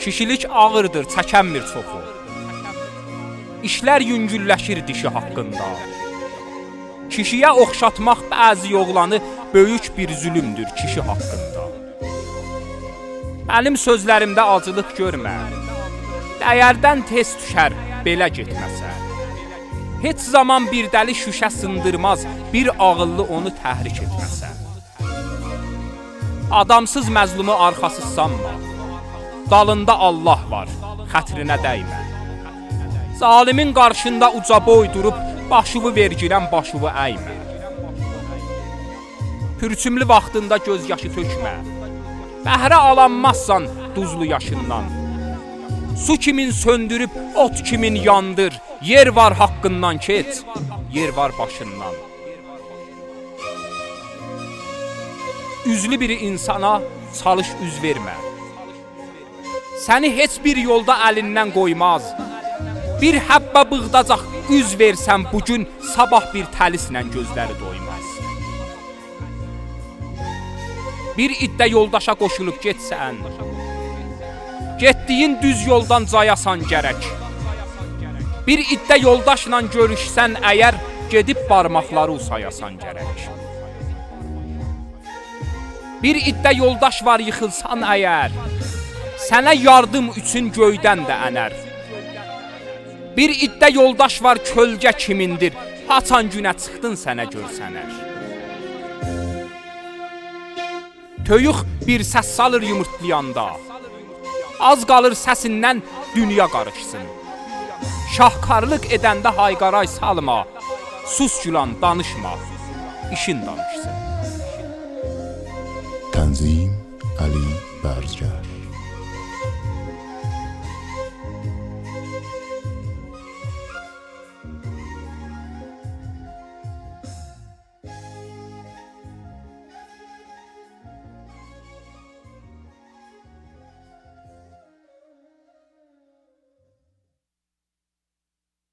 Kişilik ağırdır, çəkənmir çoxu. İşlər yüngülləşir dişi haqqında. Kişiyə oxşatmaq bəzi oğlanı böyük bir zülümdür kişi haqqında. Mənim sözlərimdə acılıq görmə. Dəyərdən tez düşər belə getməsə. Heç zaman bir dəli şüşə sındırmaz bir ağıllı onu təhrik etməsə. Adamsız məzlumu arxasız sanma. Dalında Allah var, xətrinə dəymə. Zalimin qarşında uca boy durub başıvı vergirən başıvı əymə. Pürçümlü vaxtında göz yaşı tökmə. Bəhrə alanmazsan duzlu yaşından. Su kimin söndürüb ot kimin yandır. Yer var haqqından keç, yer var başından. Üzlü bir insana çalış üz vermə. Səni heç bir yolda əlindən qoymaz. Bir həbbə bığdacaq üz versən bugün, sabah bir təlislə gözləri doymaz. Bir iddə yoldaşa qoşulub getsən, getdiyin düz yoldan cayasan gərək. Bir iddə yoldaşla görüşsən əgər, gedib barmaqları usayasan gərək. Bir iddə yoldaş var yıxılsan əgər, sənə yardım üçün göydən də ənər. Bir iddə yoldaş var kölgə kimindir, haçan günə çıxdın sənə görsənər. Töyük bir səs salır yumurtlayanda, az qalır səsindən dünya qarışsın. Şahkarlıq edəndə hayqaray salma, sus gülan danışma, işin danışsın. Tanzim Ali Barzgar.